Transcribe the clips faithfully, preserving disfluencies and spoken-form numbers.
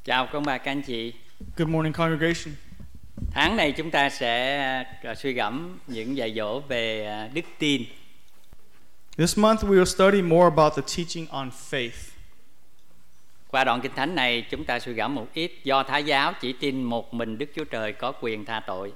Chào các bà các anh chị. Good morning, congregation. Tháng này chúng ta sẽ suy gẫm những dạy dỗ về đức tin. This month we will study more about the teaching on faith. Qua đoạn kinh thánh này chúng ta suy gẫm một ít. Do Thái giáo chỉ tin một mình Đức Chúa Trời có quyền tha tội.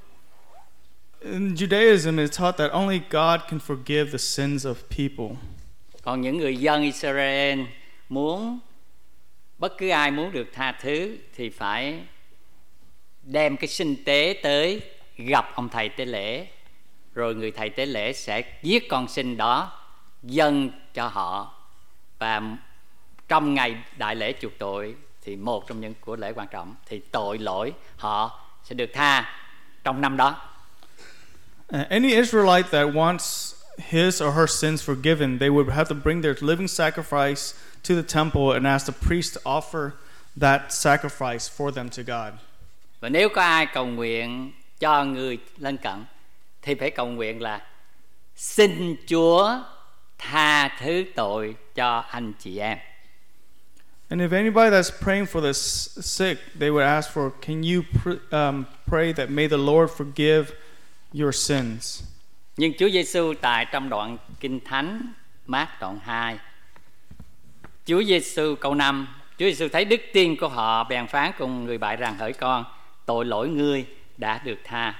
In Judaism, it's taught that only God can forgive the sins of people. Còn những người dân Israel muốn bất cứ ai muốn được tha thứ thì phải đem cái sinh tế tới gặp ông thầy tế lễ, rồi người thầy tế lễ sẽ giết con sinh đó dâng cho họ, và trong ngày đại lễ chuộc tội thì một trong những của lễ quan trọng thì tội lỗi họ sẽ được tha trong năm đó. Uh, any Israelite that wants his or her sins forgiven, they would have to bring their living sacrifice to the temple and ask the priest to offer that sacrifice for them to God. Và nếu có ai cầu nguyện cho người lân cận thì phải cầu nguyện là xin Chúa tha thứ tội cho anh chị em. And if anybody that's praying for the sick, they would ask for, can you pr- um, pray that may the Lord forgive your sins? Nhưng Chúa Giêsu tại trong đoạn Kinh Thánh Mác đoạn hai, Chúa Giêsu câu năm, Chúa Giêsu thấy đức tin của họ bèn phán cùng người bại rằng: hỡi con, tội lỗi ngươi đã được tha.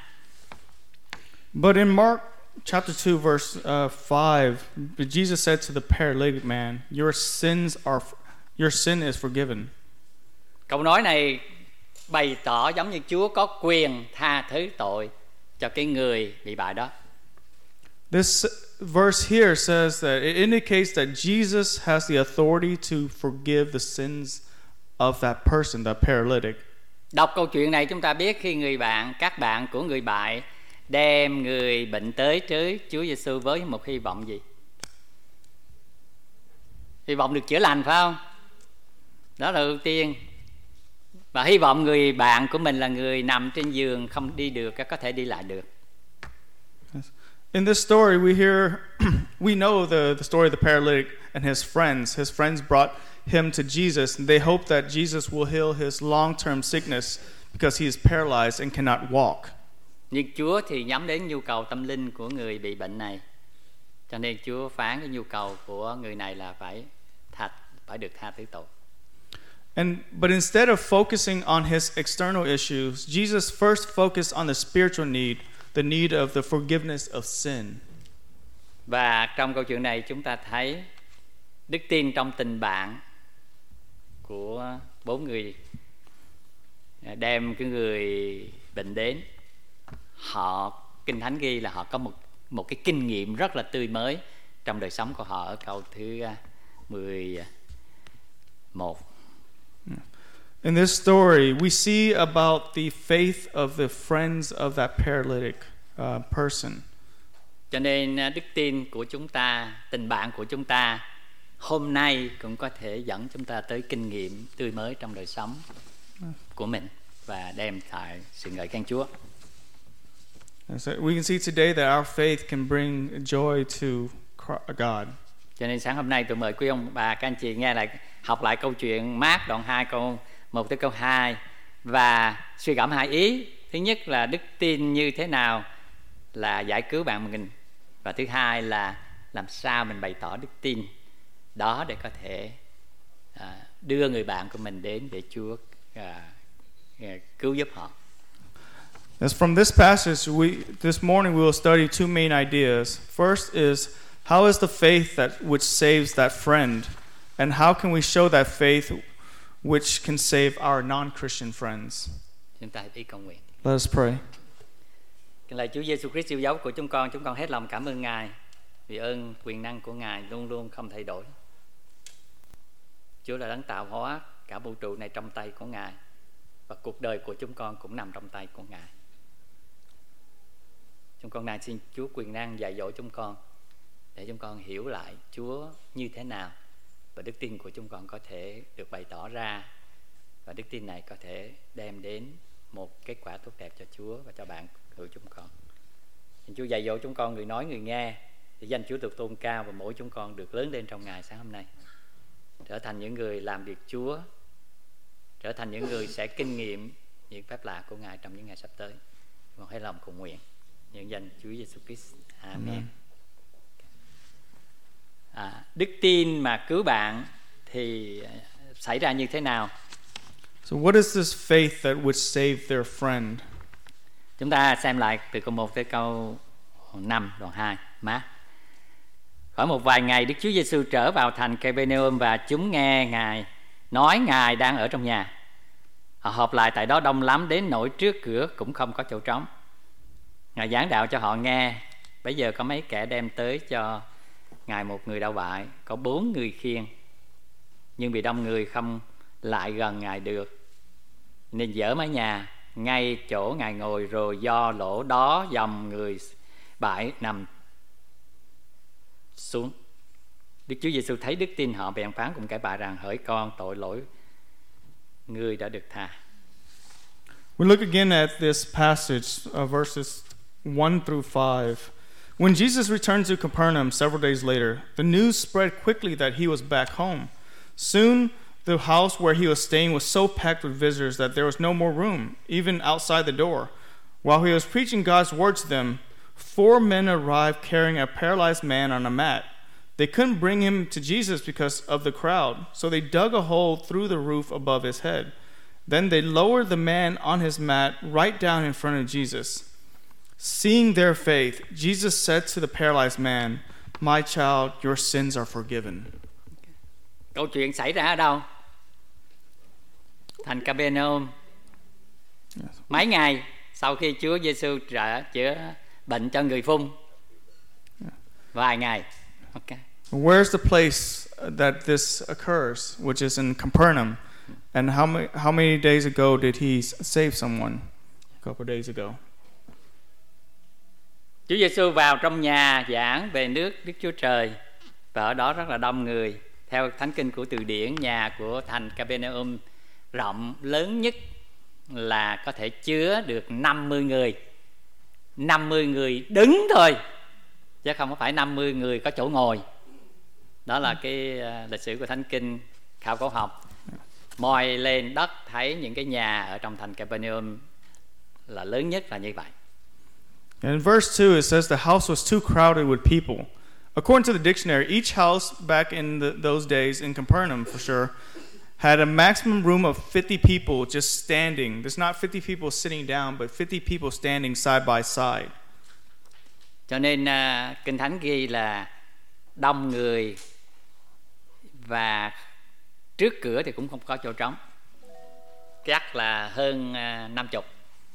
But in Mark chapter two verse uh, five, Jesus said to the paralytic man, your sins are your sin is forgiven. Câu nói này bày tỏ giống như Chúa có quyền tha thứ tội cho cái người bị bại đó. This verse here says that it indicates that Jesus has the authority to forgive the sins of that person, that paralytic. Đọc câu chuyện này chúng ta biết khi người bạn, các bạn của người bại đem người bệnh tới trước Chúa Giêsu với một hy vọng gì? Hy vọng được chữa lành, phải không? Đó là ưu tiên. Và hy vọng người bạn của mình là người nằm trên giường không đi được, có thể đi lại được. In this story we hear we know the, the story of the paralytic and his friends. His friends brought him to Jesus and they hope that Jesus will heal his long-term sickness because he is paralyzed and cannot walk. Nhưng Chúa thì nhắm đến nhu cầu tâm linh của người bị bệnh này. Cho nên Chúa phán cái nhu cầu của người này là phải tha, phải được tha thứ tội. And but instead of focusing on his external issues, Jesus first focused on the spiritual need, the need of the forgiveness of sin. Và trong câu chuyện này chúng ta thấy đức tin trong tình bạn của bốn người đem cái người bệnh đến. Họ, Kinh Thánh ghi là họ có một một cái kinh nghiệm rất là tươi mới trong đời sống của họ ở câu thứ mười một. In this story, we see about the faith of the friends of that paralytic uh, person. Cho nên đức tin của chúng ta, tình bạn của chúng ta hôm nay cũng có thể dẫn chúng ta tới kinh nghiệm tươi mới trong đời sống của mình và đem lại sự ngợi khen Chúa. So we can see today that our faith can bring joy to God. Cho nên sáng hôm nay tôi mời quý ông bà các anh chị nghe lại, học lại câu chuyện Mác đoạn hai câu một tới câu hai và suy gẫm hai ý. Thứ nhất là đức tin như thế nào là giải cứu bạn mình, và thứ hai là làm sao mình bày tỏ đức tin đó để có thể à, đưa người bạn của mình đến để Chúa à, à, cứu giúp họ. As from this passage, we this morning we will study two main ideas. First is how is the faith that which saves that friend, and how can we show that faith which can save our non-Christian friends? Chúng ta hãy đi cầu nguyện. Let us pray. Kính lạy Chúa Giêsu Christ yêu dấu của chúng con, chúng con hết lòng cảm ơn Ngài vì ơn quyền năng của Ngài luôn luôn không thay đổi. Chúa là đấng tạo hóa cả vũ trụ này trong tay của Ngài, và cuộc đời của chúng con cũng nằm trong tay của Ngài. Chúng con này xin Chúa quyền năng dạy dỗ chúng con để chúng con hiểu lại Chúa như thế nào, và đức tin của chúng con có thể được bày tỏ ra, và đức tin này có thể đem đến một kết quả tốt đẹp cho Chúa và cho bạn của chúng con. Xin Chúa dạy dỗ chúng con, người nói người nghe, để danh Chúa được tôn cao và mỗi chúng con được lớn lên trong ngày sáng hôm nay, trở thành những người làm việc Chúa trở thành những người sẽ kinh nghiệm những phép lạ của Ngài trong những ngày sắp tới. Một hãy lòng cầu nguyện nhân danh Chúa Giêsu Christ. Amen. Amen. À, đức tin mà cứu bạn thì xảy ra như thế nào? So what is this faith that would save their friend? Chúng ta xem lại từ câu một tới câu năm đoạn hai. Má. Khoảng một vài ngày Đức Chúa Giêsu trở vào thành Capernaum và chúng nghe Ngài nói Ngài đang ở trong nhà. Họ họp lại tại đó đông lắm đến nỗi trước cửa cũng không có chỗ trống. Ngài giảng đạo cho họ nghe. Bây giờ có mấy kẻ đem tới cho Ngài một người đau bại, có bốn người khiêng, nhưng vì đông người không lại gần Ngài được, nên dỡ mái nhà ngay chỗ Ngài ngồi, rồi do lỗ đó dòng người bại nằm xuống. Đức Chúa Giêsu thấy đức tin họ, bèn phán cùng kẻ bại rằng: hỡi con, tội lỗi ngươi đã được tha. We look again at this passage, uh, verses one through five. When Jesus returned to Capernaum several days later, the news spread quickly that he was back home. Soon, the house where he was staying was so packed with visitors that there was no more room, even outside the door. While he was preaching God's word to them, four men arrived carrying a paralyzed man on a mat. They couldn't bring him to Jesus because of the crowd, so they dug a hole through the roof above his head. Then they lowered the man on his mat right down in front of Jesus. Seeing their faith, Jesus said to the paralyzed man, "My child, your sins are forgiven." Câu chuyện xảy ra ở đâu? Thành Capernaum. Mấy ngày sau khi Chúa Giêsu đã chữa bệnh cho người phung. Vài ngày. Okay. Where's the place that this occurs, which is in Capernaum? And how many, how many days ago did he save someone? A couple of days ago. Chúa Giêsu vào trong nhà giảng về nước Đức Chúa Trời, và ở đó rất là đông người. Theo Thánh Kinh của Từ Điển, nhà của thành Capernaum rộng lớn nhất là có thể chứa được năm mươi người. năm mươi người đứng thôi, chứ không phải năm mươi người có chỗ ngồi. Đó là cái uh, lịch sử của Thánh Kinh khảo cổ học. Moi lên đất thấy những cái nhà ở trong thành Capernaum là lớn nhất là như vậy. And in verse two, it says the house was too crowded with people. According to the dictionary, each house back in the, those days in Capernaum, for sure, had a maximum room of fifty people just standing. There's not fifty people sitting down, but fifty people standing side by side. Cho nên uh, Kinh Thánh ghi là đông người và trước cửa thì cũng không có chỗ trống. Chắc là hơn uh, năm chục.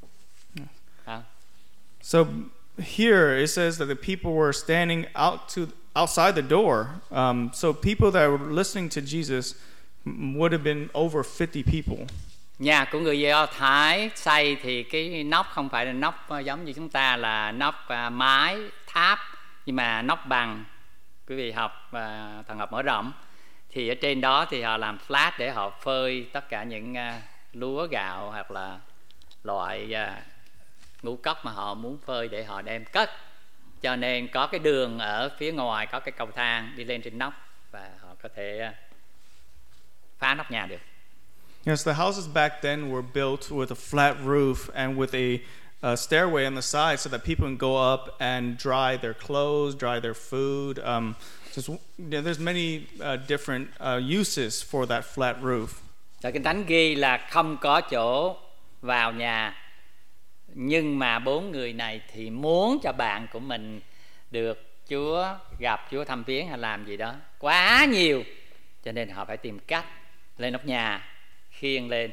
À. So here it says that the people were standing out to outside the door. Um, so people that were listening to Jesus would have been over fifty people. Nhà của người Do Thái xây thì cái nóc không phải là nóc giống như chúng ta là nóc uh, mái tháp, nhưng mà nóc bằng. Quý vị học uh, thần học mở rộng thì ở trên đó thì họ làm flat để họ phơi tất cả những uh, lúa gạo hoặc là loại uh, ngũ cốc mà họ muốn phơi để họ đem cất. Cho nên có cái đường ở phía ngoài, có cái cầu thang đi lên trên nóc và họ có thể uh, phá nóc nhà được. Yes, the houses back then were built with a flat roof and with a uh, stairway on the side so that people can go up and dry their clothes, dry their food. Um, just, you know, there's many uh, different uh, uses for that flat roof. Tại Kinh Thánh ghi là không có chỗ vào nhà, nhưng mà bốn người này thì muốn cho bạn của mình được Chúa gặp, Chúa thăm viếng hay làm gì đó quá nhiều, cho nên họ phải tìm cách lên nóc nhà, khiêng lên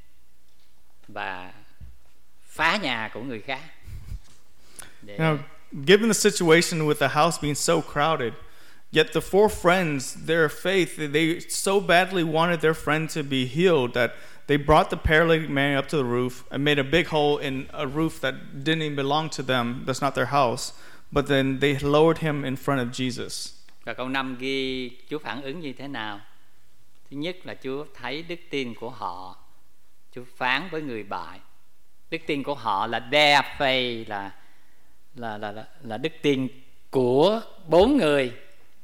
và phá nhà của người khác. Để... Now, given the situation with the house being so crowded, yet the four friends, their faith, they so badly wanted their friend to be healed that they brought the paralytic man up to the roof and made a big hole in a roof that didn't even belong to them. That's not their house. But then they lowered him in front of Jesus. Và câu năm ghi Chúa phản ứng như thế nào? Thứ nhất là Chúa thấy đức tin của họ. Chúa phán với người bại. Đức tin của họ là their faith, là là là là, là đức tin của bốn người,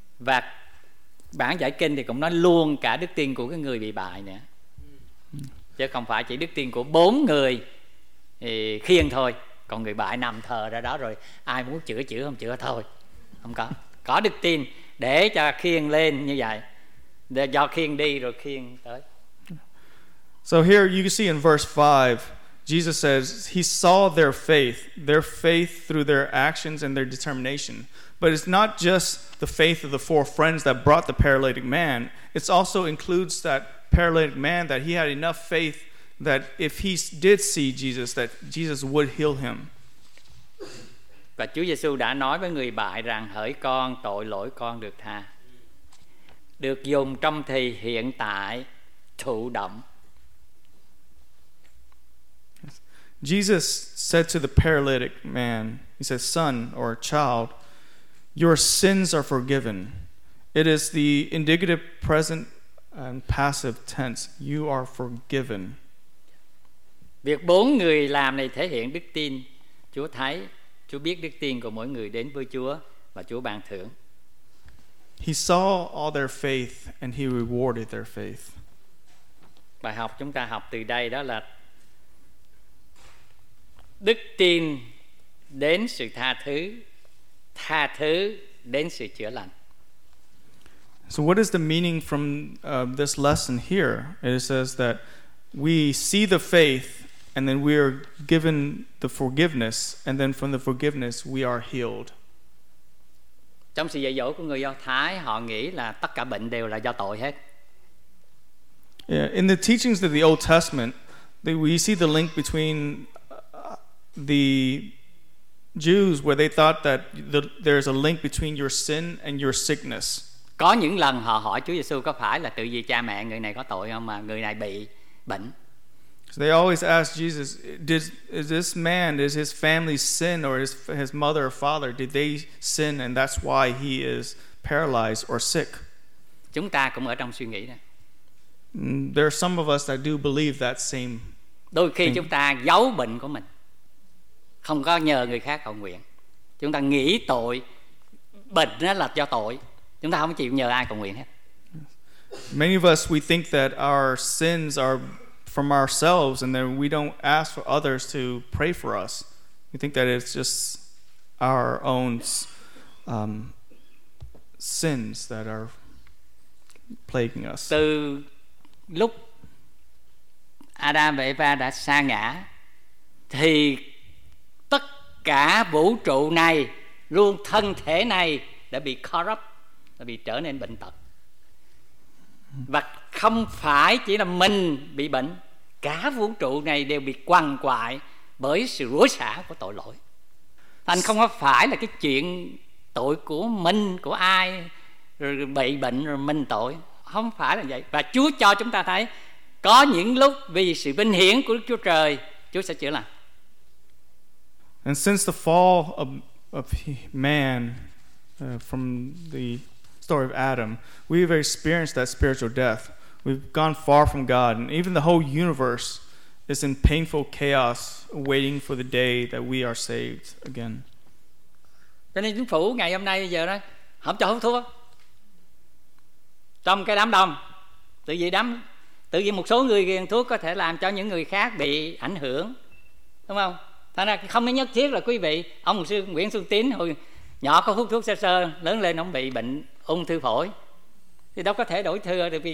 và bản giải kinh thì cũng nói luôn cả đức tin của cái người bị bại nữa. chứ không phải chỉ đức tin của bốn người thì khiêng thôi, còn người bại nằm thờ ra đó rồi ai muốn chữa chữa, không chữa thôi. Không có. Có đức tin để cho khiêng lên như vậy, để cho khiêng đi rồi khiêng tới. So here you can see in verse five, Jesus says he saw their faith, their faith through their actions and their determination. But it's not just the faith of the four friends that brought the paralytic man. It also includes that paralytic man, that he had enough faith that if he did see Jesus, that Jesus would heal him. Và Chúa Giêsu đã nói với người bại rằng hỡi con, tội lỗi con được tha. Được dùng trong thì hiện tại thụ động. Jesus said to the paralytic man, he said, son or child, your sins are forgiven. It is the indicative present and passive tense. You are forgiven. Việc bốn người làm này thể hiện đức tin. Chúa thấy, Chúa biết đức tin của mỗi người đến với Chúa và Chúa ban thưởng. He saw all their faith and he rewarded their faith. Bài học chúng ta học từ đây đó là đức tin đến sự tha thứ, tha thứ đến sự chữa lành. So what is the meaning from uh, this lesson here? It says that we see the faith and then we are given the forgiveness, and then from the forgiveness we are healed. Trong sự dạy dỗ của người Do Thái, họ nghĩ là tất cả bệnh đều là do tội hết. Yeah, in the teachings of the Old Testament, they, we see the link between uh, the Jews where they thought that the, there's a link between your sin and your sickness. Có những lần họ hỏi Chúa Giêsu có phải là tự vì cha mẹ người này có tội không mà người này bị bệnh. So they always ask Jesus, did, is this man, is his family sin, or his, his mother or father, did they sin and that's why he is paralyzed or sick? Chúng ta cũng ở trong suy nghĩ đó. There are some of us that do believe that same. Đôi khi thing. chúng ta giấu bệnh của mình, không có nhờ người khác cầu nguyện. Chúng ta nghĩ tội, bệnh đó là do tội. Chúng ta không chịu nhờ ai cầu nguyện hết. Many of us, we think that our sins are from ourselves, and then we don't ask for others to pray for us. We think that it's just our own um, sins that are plaguing us. Từ lúc Adam và Eva đã sa ngã thì tất cả vũ trụ này, luôn thân thể này đã bị corrupt, đã bị trở nên bệnh tật. Và không phải chỉ là mình bị bệnh, cả vũ trụ này đều bị quằn quại bởi sự rủa xả của tội lỗi. Thành không có phải là cái chuyện tội của mình, của ai rồi bị bệnh rồi mình tội, không phải là vậy. Và Chúa cho chúng ta thấy có những lúc vì sự vinh hiển của Đức Chúa Trời, Chúa sẽ chữa lành. And since the fall of, of man uh, from the story of Adam, we've experienced that spiritual death. We've gone far from God, and even the whole universe is in painful chaos, waiting for the day that we are saved again. Cho nên chính phủ ngày hôm nay bây giờ đó không cho hút thuốc trong cái đám đông. Tự vì đám, tự vì một số người nghiện thuốc có thể làm cho những người khác bị ảnh hưởng, đúng không? Thành ra không nhất thiết là quý vị, ông mục sư Nguyễn Xuân Tín hồi nhỏ có hút thuốc sơ sơ, lớn lên ông bị bệnh ung thư phổi, thì đâu có thể đổi thừa được, vì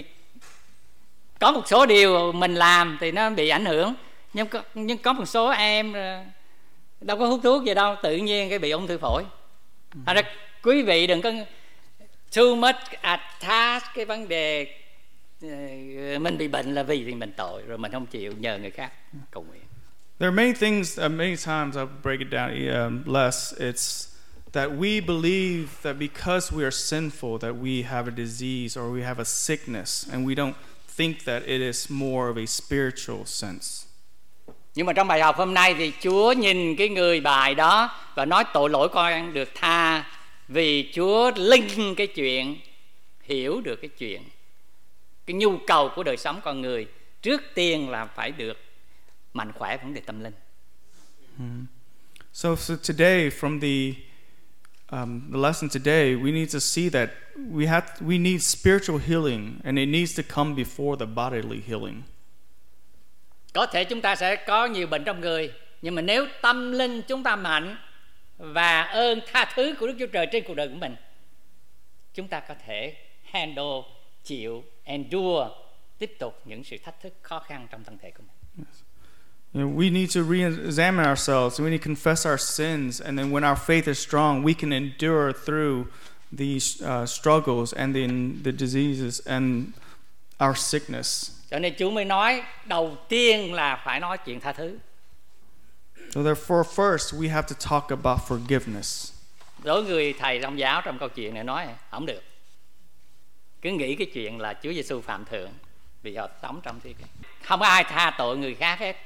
có một số điều mình làm thì nó bị ảnh hưởng, nhưng có, nhưng có một số em đâu có hút thuốc gì đâu, tự nhiên cái bị ung thư phổi. Thành ra quý vị đừng có too much attach cái vấn đề mình bị bệnh là vì thì mình tội, rồi mình không chịu nhờ người khác cầu nguyện. There are many things, uh, many times I'll break it down um, less. It's that we believe that because we are sinful that we have a disease or we have a sickness, and we don't think that it is more of a spiritual sense. Nhưng mà trong bài học hôm nay thì Chúa nhìn cái người bài đó và nói tội lỗi con được tha, vì Chúa linh cái chuyện, hiểu được cái chuyện, cái nhu cầu của đời sống con người trước tiên là phải được mạnh khỏe vấn đề tâm linh. Mm. So, so today, from the um, the lesson today, we need to see that we have we need spiritual healing, and it needs to come before the bodily healing. Có thể chúng ta sẽ có nhiều bệnh trong người, nhưng mà nếu tâm linh chúng ta mạnh và ơn tha thứ của Đức Chúa Trời trên cuộc đời của mình, chúng ta có thể handle, chịu, endure, tiếp tục những sự thách thức khó khăn trong thân thể của mình. Yes. You know, we need to re-examine ourselves. We need to confess our sins, and then when our faith is strong, we can endure through these uh, struggles and the, the diseases and our sickness. Cho nên Chúa mới nói đầu tiên là phải nói chuyện tha thứ. So therefore, first we have to talk about forgiveness. Đối người thầy Công giáo trong câu chuyện này nói không được. Cứ nghĩ cái chuyện là Chúa Giêsu phạm thượng vì họ sống trong thế kỷ. Không có ai tha tội người khác hết.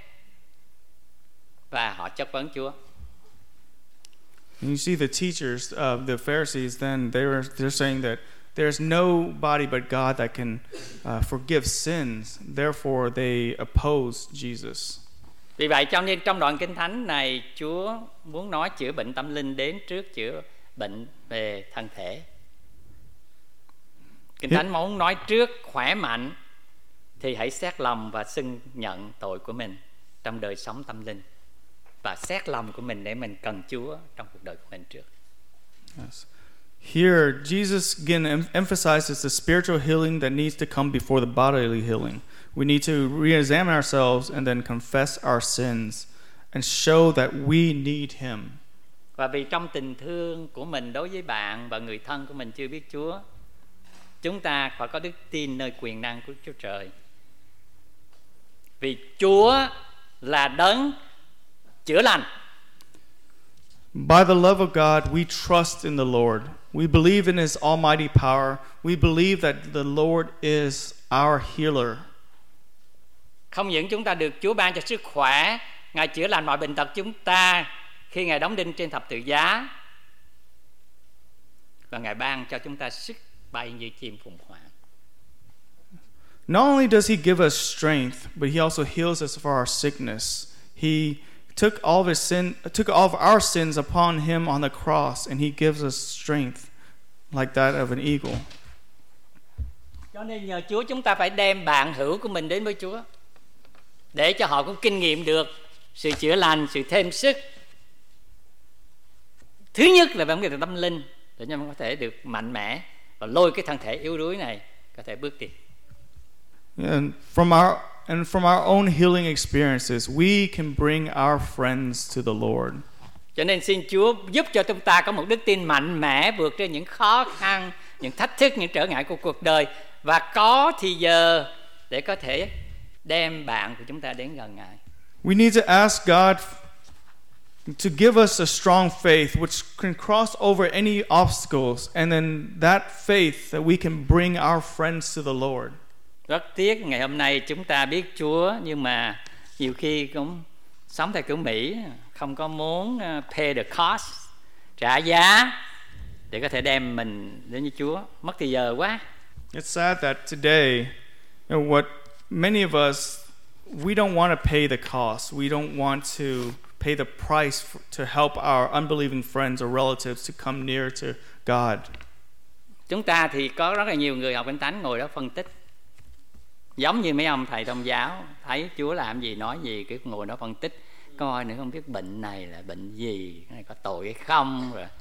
Và họ chất vấn Chúa. And you see the teachers of the Pharisees then they're they're saying that there's nobody but God that can uh, forgive sins. Therefore they oppose Jesus. Vì vậy cho nên trong đoạn Kinh Thánh này Chúa muốn nói chữa bệnh tâm linh đến trước chữa bệnh về thân thể. Kinh Thánh muốn nói trước khỏe mạnh thì hãy xét lòng và xưng nhận tội của mình trong đời sống tâm linh, và xét lòng của mình để mình cần Chúa trong cuộc đời của mình trước. Yes. Here, Jesus again em- emphasizes the spiritual healing that needs to come before the bodily healing. We need to re-examine ourselves and then confess our sins and show that we need Him. Và vì trong tình thương của mình đối với bạn và người thân của mình chưa biết Chúa, chúng ta phải có đức tin nơi quyền năng của Chúa Trời. Vì Chúa là đấng chữa lành. By the love of God, we trust in the Lord. We believe in His almighty power. We believe that the Lord is our healer. Không những chúng ta được Chúa ban cho sức khỏe, Ngài chữa lành mọi bệnh tật chúng ta khi Ngài đóng đinh trên thập tự giá, và Ngài ban cho chúng ta sức bay như chim phụng hoàng. Not only does He give us strength, but He also heals us for our sickness. He took all of his sin, took all of our sins upon Him on the cross, and He gives us strength like that of an eagle. Cho nên nhờ Chúa chúng ta phải đem bạn hữu của mình đến với Chúa, để cho họ cũng kinh nghiệm được sự chữa lành, sự thêm sức. Thứ nhất là vấn đề tâm linh, để cho mình có thể được mạnh mẽ và lôi cái thân thể yếu đuối này có thể bước tiếp. And from our and from our own healing experiences, we can bring our friends to the Lord. Cho nên xin Chúa giúp cho chúng ta có một đức tin mạnh mẽ vượt trên những khó khăn, những thách thức, những trở ngại của cuộc đời, và có thì giờ để có thể đem bạn của chúng ta đến gần Ngài. We need to ask God to give us a strong faith which can cross over any obstacles, and then that faith that we can bring our friends to the Lord. Rất tiếc ngày hôm nay chúng ta biết Chúa, nhưng mà nhiều khi cũng sống theo kiểu Mỹ, không có muốn pay the cost, trả giá để có thể đem mình đến với Chúa. Mất thời giờ quá. It's sad that today, you know, what many of us, we don't want to pay the cost. We don't want to pay the price for, to help our unbelieving friends or relatives to come near to God. Chúng ta thì có rất là nhiều người học Kinh Thánh ngồi đó phân tích, giống như mấy ông thầy Công giáo thấy Chúa làm gì nói gì, cứ ngồi đó phân tích, coi nữa không biết bệnh này là bệnh gì, cái này có tội hay không rồi.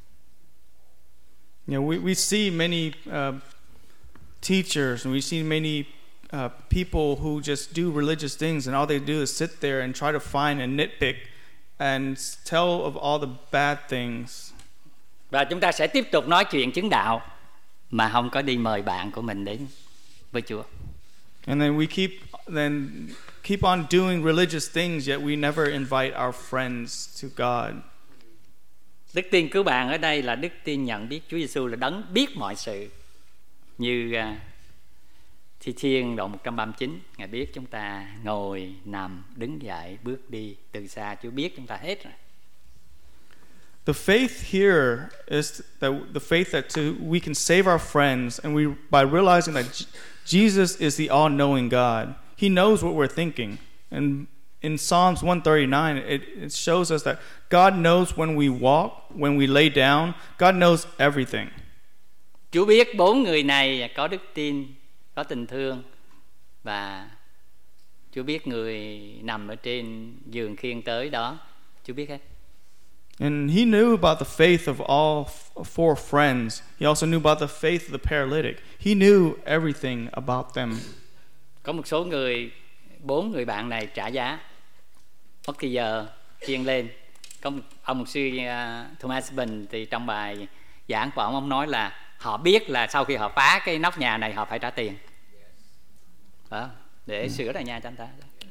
You know, we we see many uh, teachers, and we see many uh, people who just do religious things, and all they do is sit there and try to find and nitpick and tell of all the bad things. Và chúng ta sẽ tiếp tục nói chuyện chứng đạo mà không có đi mời bạn của mình đến với Chúa. And then we keep then keep on doing religious things, yet we never invite our friends to God. Đức tin cứu bạn ở đây là đức tin nhận biết Chúa Giêsu là đấng biết mọi sự. Như uh, Thi Thiên đoạn một trăm ba mươi chín, Ngài biết chúng ta ngồi, nằm, đứng dậy, bước đi, từ xa Chúa biết chúng ta hết rồi. The faith here is that the faith that to, we can save our friends, and we by realizing that J- Jesus is the all-knowing God. He knows what we're thinking. And in Psalms one thirty-nine, it, it shows us that God knows when we walk, when we lay down. God knows everything. Chúa biết bốn người này có đức tin, có tình thương, và Chúa biết người nằm ở trên giường khiêng tới đó, Chúa biết hết. And he knew about the faith of all four friends. He also knew about the faith of the paralytic. He knew everything about them. Có một số người, bốn người bạn này trả giá, mất thì giờ khiêng lên. Có một, ông mục sư uh, Thomas Bình thì trong bài giảng của ông, ông nói là họ biết là sau khi họ phá cái nóc nhà này họ phải trả tiền. Đó, để mm. sửa lại nhà cho anh ta.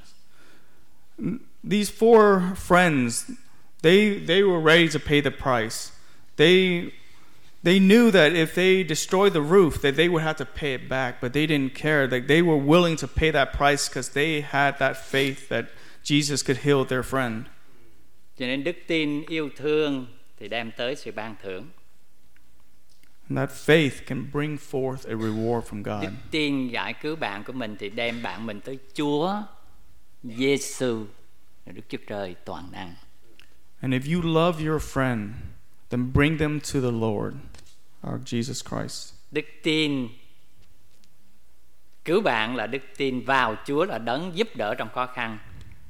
These four friends, they they were ready to pay the price. They they knew that if they destroyed the roof that they would have to pay it back, but they didn't care. Like they were willing to pay that price because they had that faith that Jesus could heal their friend. Cho nên đức tin yêu thương thì đem tới sự ban thưởng. And that faith can bring forth a reward from God. Đức tin giải cứu bạn của mình thì đem bạn mình tới Chúa Giêsu, Đức Chúa Trời toàn năng. And if you love your friend, then bring them to the Lord, our Jesus Christ. Đức tin cứu bạn là đức tin vào Chúa là đấng giúp đỡ trong khó khăn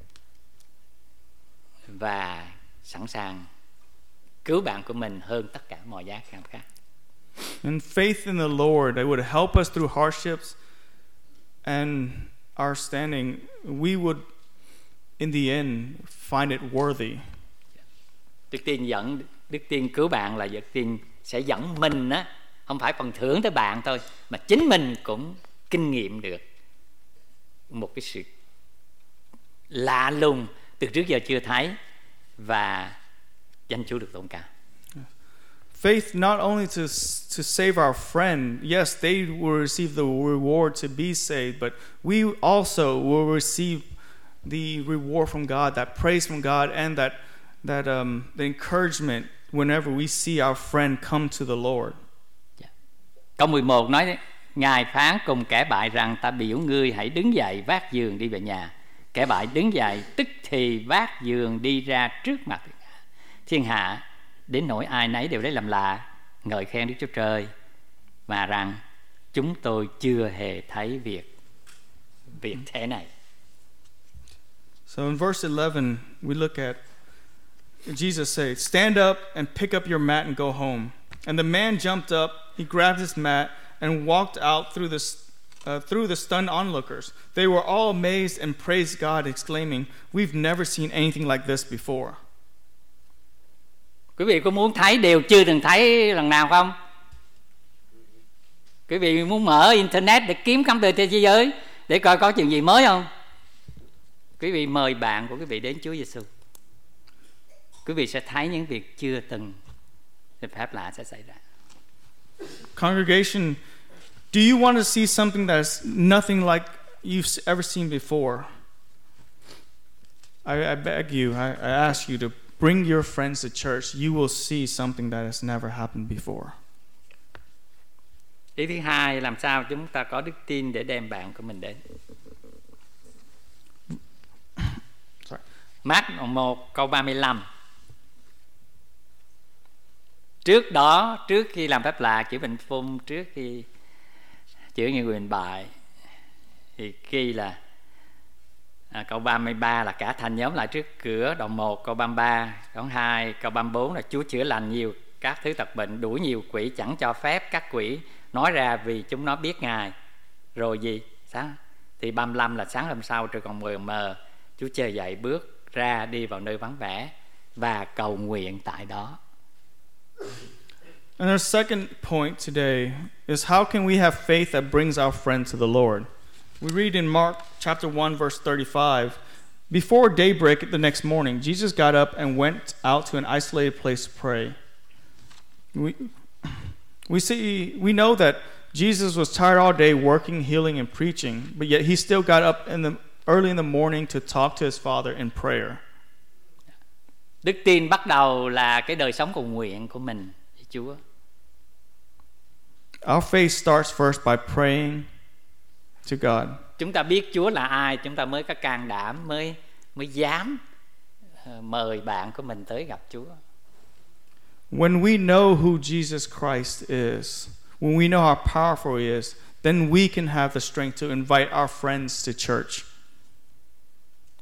và sẵn sàng cứu bạn của mình hơn tất cả mọi giá khác khác. And faith in the Lord that would help us through hardships and our standing, we would in the end find it worthy. Đức tin dẫn, đức tin cứu bạn là đức tin sẽ dẫn mình á, không phải phần thưởng tới bạn thôi, mà chính mình cũng kinh nghiệm được một cái sự lạ lùng từ trước giờ chưa thấy và danh Chúa được tôn cao. Faith not only to to save our friend, yes, they will receive the reward to be saved, but we also will receive the reward from God, that praise from God, and that that um, the encouragement whenever we see our friend come to the Lord. Yeah. Câu mười một nói Ngài phán cùng kẻ bại rằng ta biểu ngươi hãy đứng dậy vác giường đi về nhà. Kẻ bại đứng dậy tức thì vác giường đi ra trước mặt thiên hạ, đến nỗi ai nấy đều lấy làm lạ, ngợi khen Đức Chúa Trời mà rằng chúng tôi chưa hề thấy việc việc thế này. So in verse eleven we look at Jesus said, "Stand up and pick up your mat and go home." And the man jumped up, he grabbed his mat and walked out through the uh, through the stunned onlookers. They were all amazed and praised God, exclaiming, "We've never seen anything like this before." Quý vị có muốn thấy điều chưa từng thấy lần nào không? Quý vị muốn mở internet để kiếm khắp nơi trên thế giới để coi có chuyện gì mới không? Quý vị mời bạn của quý vị đến Chúa Giêsu. Quý vị sẽ thấy những việc chưa từng thì phép lạ sẽ xảy ra. Congregation, do you want to see something that's nothing like you've ever seen before? I, I beg you, I, I ask you to bring your friends to church. You will see something that has never happened before. Ý thứ hai, làm sao chúng ta có đức tin để đem bạn của mình đến? Mác một câu ba mươi lăm. Trước đó, trước khi làm phép lạ chữa bệnh phung, trước khi chữa những người bệnh bại, thì ghi là à, câu ba mươi ba là cả thành nhóm lại trước cửa. Đoạn một câu ba mươi ba, đoạn hai câu ba mươi bốn là Chúa chữa lành nhiều các thứ tật bệnh, đuổi nhiều quỷ, chẳng cho phép các quỷ nói ra vì chúng nó biết Ngài. Rồi gì? Sáng thì ba mươi lăm là sáng hôm sau trời còn mờ mờ, Chúa chơi dậy bước ra đi vào nơi vắng vẻ và cầu nguyện tại đó. And our second point today is how can we have faith that brings our friend to the Lord? We read in Mark chapter one verse thirty-five, before daybreak the next morning, Jesus got up and went out to an isolated place to pray. We we see we know that Jesus was tired all day working, healing and preaching, but yet he still got up in the early in the morning to talk to his Father in prayer. Đức tin bắt đầu là cái đời sống cầu nguyện của mình với Chúa. Our faith starts first by praying to God. Chúng ta biết Chúa là ai, chúng ta mới có can đảm, mới mới dám mời bạn của mình tới gặp Chúa. When we know who Jesus Christ is, when we know how powerful he is, then we can have the strength to invite our friends to church.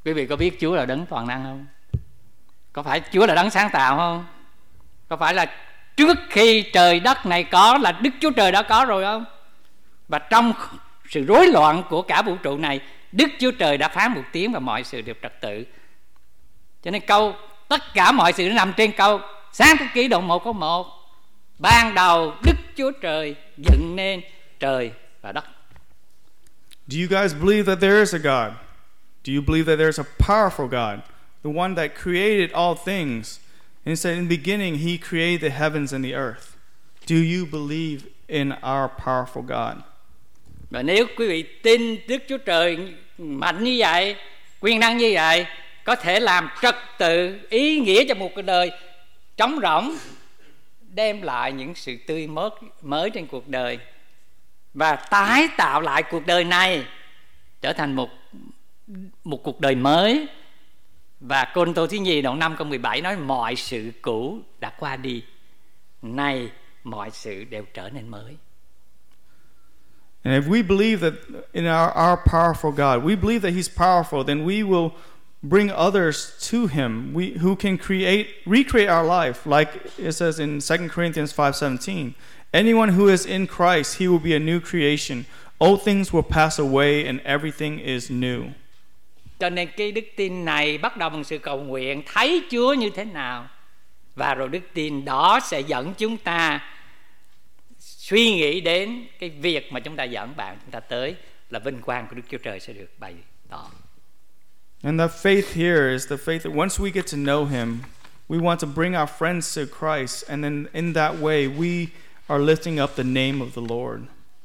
Quý vị có biết Chúa là đấng toàn năng không? Có phải Chúa là đấng sáng tạo không? Có phải là trước khi trời đất này có là Đức Chúa Trời đã có rồi không? Và trong sự rối loạn của cả vũ trụ này, Đức Chúa Trời đã phán một tiếng và mọi sự đều trật tự. Cho nên câu tất cả mọi sự nằm trên câu Sáng thế ký đoạn một câu một. Ban đầu Đức Chúa Trời dựng nên trời và đất. Do you guys believe that there is a God? Do you believe that there's a powerful God, the one that created all things? And it said in the beginning he created the heavens and the earth. Do you believe in our powerful God? Và nếu quý vị tin Đức Chúa Trời mạnh như vậy, quyền năng như vậy, có thể làm trật tự ý nghĩa cho một cuộc đời trống rỗng, đem lại những sự tươi mát mới trên cuộc đời và tái tạo lại cuộc đời này trở thành một một cuộc đời mới. Và Côn Tô Thứ Nhì đoạn năm câu mười bảy nói mọi sự cũ đã qua đi, nay mọi sự đều trở nên mới. And if we believe that in our, our powerful God, we believe that he's powerful, then we will bring others to him we, who can create, recreate our life. Like it says in Second Corinthians five seventeen, anyone who is in Christ, he will be a new creation. Old things will pass away and everything is new. Cho nên cái đức tin này bắt đầu bằng sự cầu nguyện, thấy Chúa như thế nào, và rồi đức tin đó sẽ dẫn chúng ta suy nghĩ đến cái việc mà chúng ta dẫn bạn chúng ta tới là vinh quang của Đức Chúa Trời sẽ được bày tỏ. And that faith here is the faith that once we get to know him, we want to bring our friends to Christ, and then in that way we are lifting up the name of the Lord.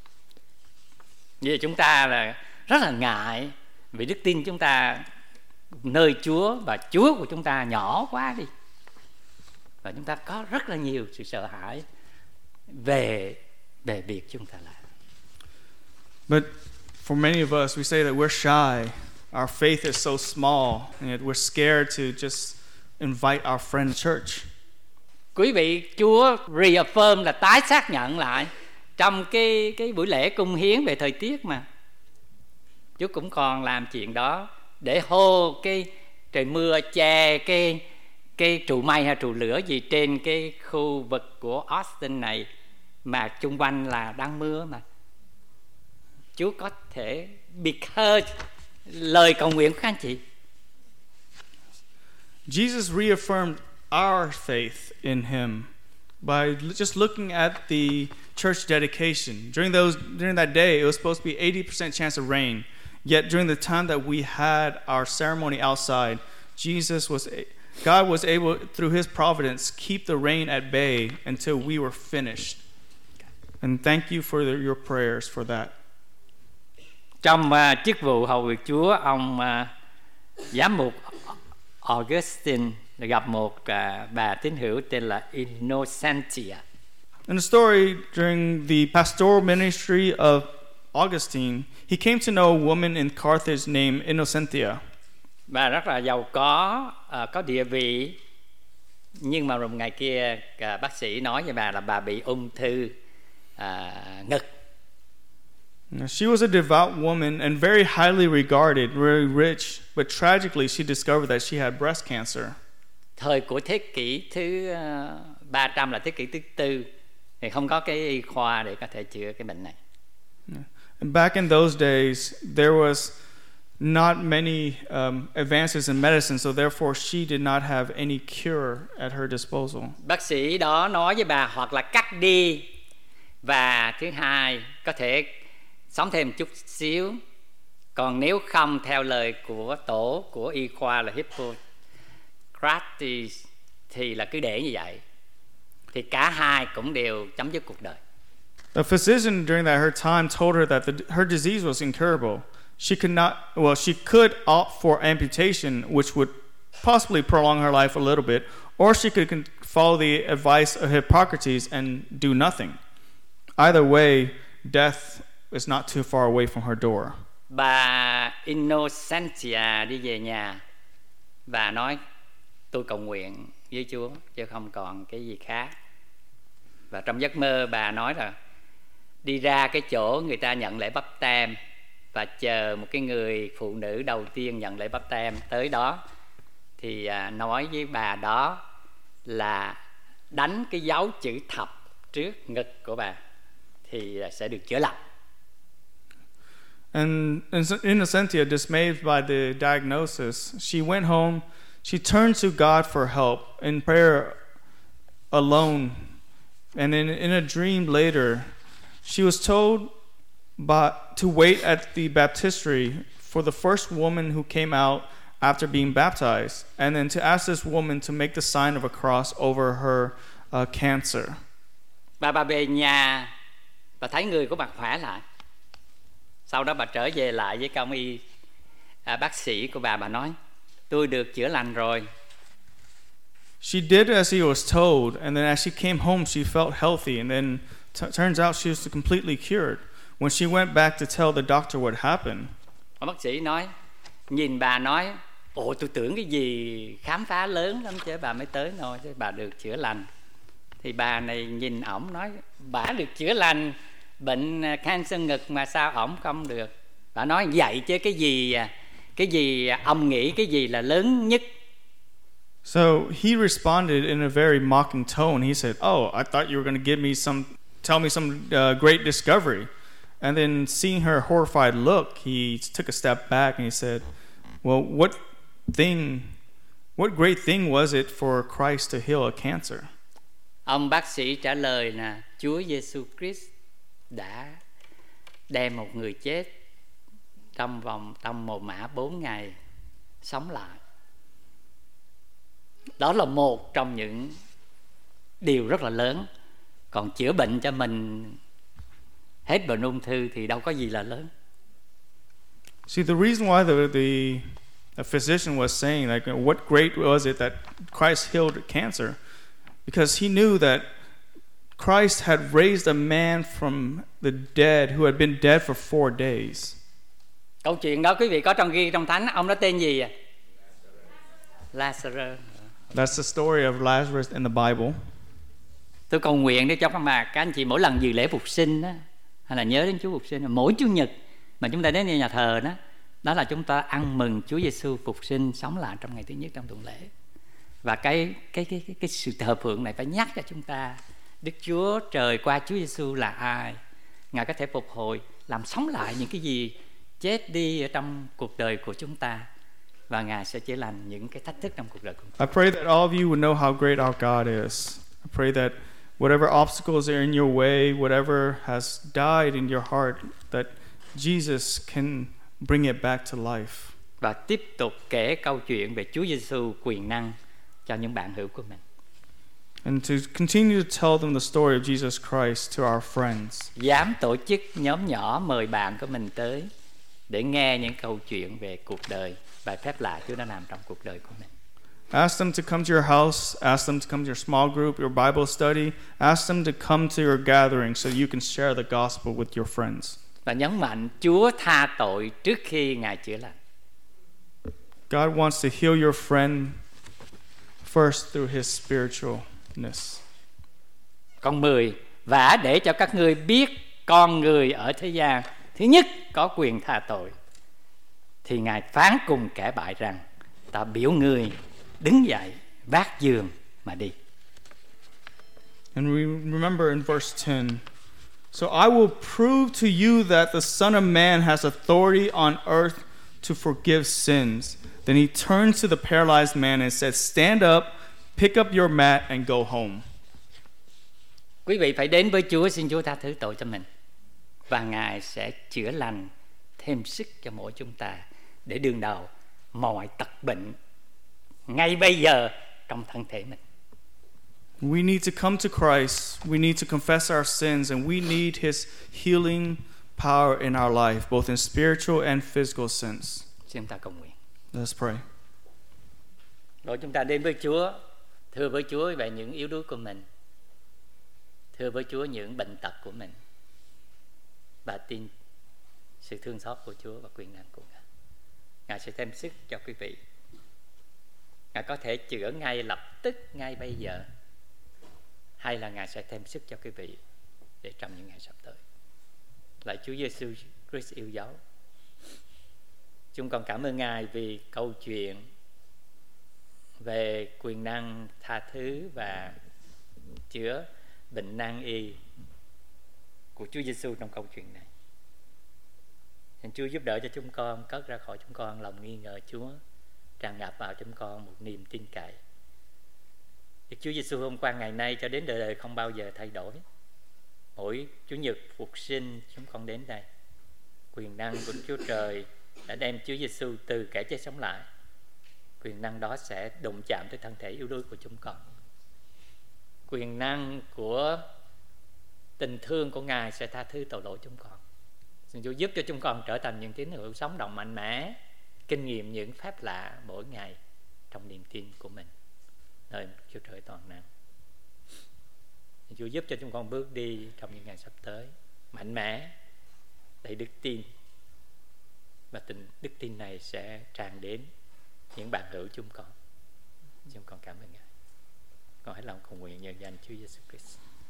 Vì chúng ta là rất là ngại vì đức tin chúng ta nơi Chúa và Chúa của chúng ta nhỏ quá đi, và chúng ta có rất là nhiều sự sợ hãi về về việc chúng ta làm. But for many of us, we say that we're shy. Our faith is so small, and yet we're scared to just invite our friend to church. Quý vị, Chúa reaffirm là tái xác nhận lại trong cái cái buổi lễ cung hiến về thời tiết mà Chúa cũng còn làm chuyện đó để hô cái trời mưa che cái cái trụ mây hay trụ lửa gì trên cái khu vực của Austin này mà chung quanh là đang mưa mà. Chúa có thể because lời cầu nguyện của các anh chị. Jesus reaffirmed our faith in him by just looking at the church dedication. During those during that day, it was supposed to be eighty percent chance of rain. Yet during the time that we had our ceremony outside, Jesus was God was able through his providence keep the rain at bay until we were finished. And thank you for the, your prayers for that. Trong uh, chức vụ hầu việc Chúa, ông uh, giám mục Augustine gặp một uh, bà tín hữu tên là Innocentia. In the story during the pastoral ministry of Augustine, he came to know a woman in Carthage named Innocentia. Bà rất là giàu có, uh, có địa vị, nhưng mà một ngày kia uh, bác sĩ nói với bà là bà bị ung thư uh, ngực. She was a devout woman and very highly regarded, very rich, but tragically she discovered that she had breast cancer. Thời của thế kỷ thứ uh, ba trăm là thế kỷ thứ tư thì không có cái y khoa để có thể chữa cái bệnh này. And back in those days, there was not many um, advances in medicine, so therefore she did not have any cure at her disposal. Bác sĩ đó nói với bà hoặc là cắt đi, và thứ hai có thể sống thêm một chút xíu, còn nếu không theo lời của tổ của y khoa là Hippocrates thì là cứ để như vậy, thì cả hai cũng đều chấm dứt cuộc đời. The physician during that her time told her that the, her disease was incurable. She could not, well, she could opt for amputation, which would possibly prolong her life a little bit, or she could follow the advice of Hippocrates and do nothing. Either way, death is not too far away from her door. Bà Innocentia đi về nhà và nói tôi cầu nguyện với Chúa chứ không còn cái gì khác. Và trong giấc mơ bà nói là đi ra cái chỗ người ta nhận lễ báp têm, và chờ một cái người phụ nữ đầu tiên nhận lễ báp têm tới đó, thì à, nói với bà đó là đánh cái dấu chữ thập trước ngực của bà thì sẽ được chữa lành. And Innocentia, dismayed by the diagnosis, she went home. She turned to God for help in prayer alone. And in, in a dream later, she was told by, to wait at the baptistry for the first woman who came out after being baptized, and then to ask this woman to make the sign of a cross over her uh, cancer. Bà bà về nhà và thấy người của bà khỏe lại. Sau đó bà trở về lại với công y à, bác sĩ của bà, bà nói tôi được chữa lành rồi. She did as she was told, and then as she came home, she felt healthy, and then t- turns out she was completely cured. When she went back to tell the doctor what happened, Và bác sĩ nói, nhìn bà nói, ồ tôi tưởng cái gì khám phá lớn lắm chứ bà mới tới thôi, chứ bà được chữa lành. Thì bà này nhìn ổng nói, bà được chữa lành bệnh cancer ngực mà sao ổng không được. Bà nói vậy chứ cái gì cái gì ông nghĩ cái gì là lớn nhất. So he responded in a very mocking tone. He said, "Oh, I thought you were going to give me some, tell me some uh, great discovery." And then seeing her horrified look, he took a step back and he said, "Well, what thing, what great thing was it for Christ to heal a cancer?" Ông bác sĩ trả lời là Chúa Giêsu Christ đã đem một người chết trong vòng trong mồ mả bốn ngày sống lại. Đó là một trong những điều rất là lớn. Còn chữa bệnh cho mình hết bệnh ung thư thì đâu có gì là lớn. See, the reason why the the, the physician was saying like, what great was it that Christ healed cancer? Because he knew that Christ had raised a man from the dead who had been dead for four days. Câu chuyện đó quý vị có trong ghi trong Thánh, ông đó tên gì à? Lazarus. That's the story of Lazarus in the Bible. Tôi cầu nguyện để cho các bà các anh chị mỗi lần dự lễ phục sinh đó, hay là nhớ đến Chúa phục sinh, mỗi Chủ nhật mà chúng ta đến nhà thờ đó, đó là chúng ta ăn mừng Chúa Giêsu phục sinh sống lại trong ngày thứ nhất trong tuần lễ. Và cái cái cái cái, cái sự thờ phượng này phải nhắc cho chúng ta Đức Chúa trời qua Chúa Giêsu là ai. Ngài có thể phục hồi, làm sống lại những cái gì chết đi ở trong cuộc đời của chúng ta, và Ngài sẽ chữa lành những cái thách thức trong cuộc đời của chúng ta. I pray that all of you would know how great our God is. I pray that whatever obstacles are in your way, whatever has died in your heart, that Jesus can bring it back to life. Và tiếp tục kể câu chuyện về Chúa Giêsu quyền năng cho những bạn hữu của mình. And to continue to tell them the story of Jesus Christ to our friends. Dám tổ chức nhóm nhỏ mời bạn của mình tới để nghe những câu chuyện về cuộc đời và phép lạ Chúa đã làm trong cuộc đời của mình. Ask them to come to your house, ask them to come to your small group, your Bible study, ask them to come to your gathering so you can share the gospel with your friends. Và nhấn mạnh Chúa tha tội trước khi Ngài chữa lành. God wants to heal your friend first through his spiritualness. Câu mười, và để cho các ngươi biết con người ở thế gian thứ nhất có quyền tha tội, thì Ngài phán cùng kẻ bại rằng ta biểu ngươi đứng dậy vác giường mà đi. And we remember in verse ten, so I will prove to you that the Son of Man has authority on earth to forgive sins. Then he turned to the paralyzed man and said, stand up, pick up your mat and go home. Quý vị phải đến với Chúa, xin Chúa tha thứ tội cho mình, và Ngài sẽ chữa lành thêm sức cho mỗi chúng ta để đương đầu mọi tật bệnh ngay bây giờ trong thân thể mình. We need to come to Christ. We need to confess our sins, and we need his healing power in our life, both in spiritual and physical sense. Xin chúng ta cầu nguyện. Let's pray. Rồi chúng ta đến với Chúa, thưa với Chúa về những yếu đuối của mình, thưa với Chúa những bệnh tật của mình, và tin sự thương xót của Chúa và quyền năng của Ngài. Ngài sẽ thêm sức cho quý vị. Ngài có thể chữa ngay lập tức, ngay bây giờ, hay là Ngài sẽ thêm sức cho quý vị để trong những ngày sắp tới. Lạy Chúa Giêsu Christ yêu dấu, Chúng con cảm ơn Ngài vì câu chuyện về quyền năng tha thứ và chữa bệnh nan y của Chúa Giêsu trong câu chuyện này. Xin Chúa giúp đỡ cho chúng con cất ra khỏi chúng con lòng nghi ngờ Chúa, tràn ngập vào chúng con một niềm tin cậy. Đức Chúa Giêsu hôm qua ngày nay cho đến đời đời không bao giờ thay đổi. Mỗi Chủ nhật phục sinh chúng con đến đây. Quyền năng của Chúa Trời đã đem Chúa Giêsu từ kẻ chết sống lại. Quyền năng đó sẽ đụng chạm tới thân thể yếu đuối của chúng con. Quyền năng của tình thương của Ngài sẽ tha thứ tội lỗi chúng con. Xin Chúa giúp cho chúng con trở thành những tín hữu sống động mạnh mẽ, kinh nghiệm những phép lạ mỗi ngày trong niềm tin của mình. Nơi Chúa Trời toàn năng. Xin Chúa giúp cho chúng con bước đi trong những ngày sắp tới mạnh mẽ, đầy đức tin, và tình đức tin này sẽ tràn đến những bạn hữu chúng con. Chúng con cảm ơn Ngài. Con hãy lòng cầu nguyện nhân danh Chúa Giêsu Christ.